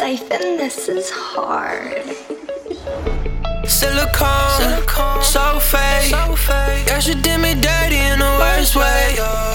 life and this is hard. Silicone, so fake. Yeah, she did me dirty in the worst way.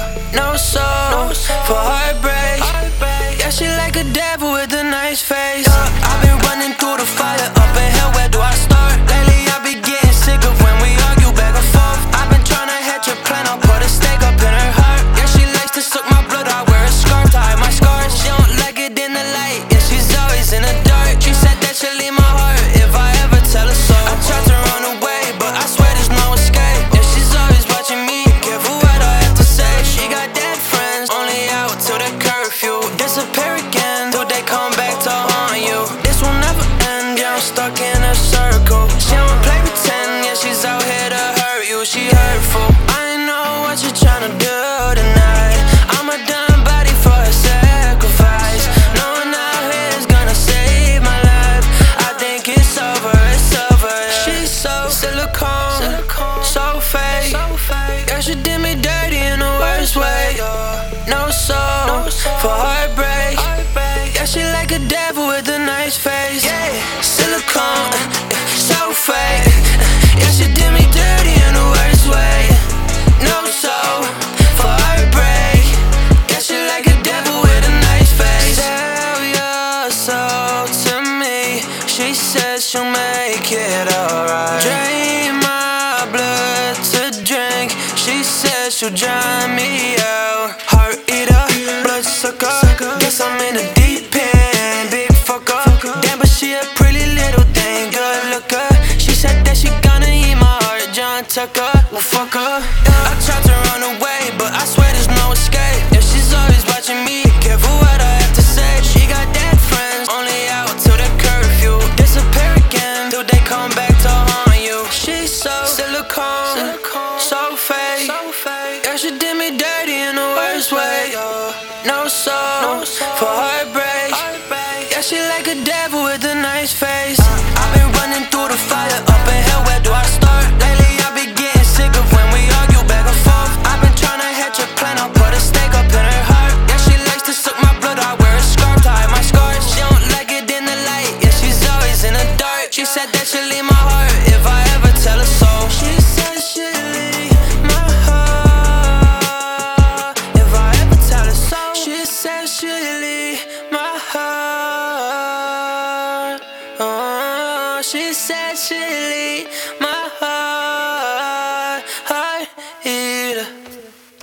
No soul for heartbreak. Yeah, she like a devil with a nice face. I've been running through the fire, up in hell, where do I start? Lately I be getting sick of when we argue back and forth. I've been trying to hatch a plan, I'll put a stake up in her heart. Yeah, she likes to suck my blood, I wear a scarf to hide my scars. She don't like it in the light, yeah, she's always in the dark. She said that she'll leave my heart if I ever tell her so. I tried to run away, but I swear there's no escape. Yeah, she's always watching me, careful what I have to say. She got dead friends, only out till the curfew. Disappear again, till they come back to haunt you. This will never end, yeah, I'm stuck in a circle. She don't play pretend, yeah, she's out here to hurt you. She hurtful, I know what you're trying to do tonight. I'm a done body for a sacrifice. No one out here is gonna save my life. I think it's over, yeah. She's so silicone, so fake. Yeah, she did me dirty in the worst way. No soul for heartbreak. Yeah, she like a devil with a nice face. Yeah, silicone, so fake. Yeah, she did me dirty in the worst way. No soul for heartbreak. Yeah, she like a devil with a nice face. Tell your soul to me. She says she'll make it alright. Drain my blood to drink. She says she'll drown me out. Heart eater, blood sucker. Guess I'm in the deep end. Big fucker. Damn, but she a pretty little thing. Good looker. She said that she gonna eat my heart. John Tucker, well fuck her. I tried to run away, but I swear there's no escape. Yeah, she's always watching me, careful what I have to say. She got dead friends, only out till the curfew. Disappear again, till they come back to haunt you. She's so silicone, so fake. Yeah, she did me dirty in the worst way. No soul for heartbreak. Yeah, she like a devil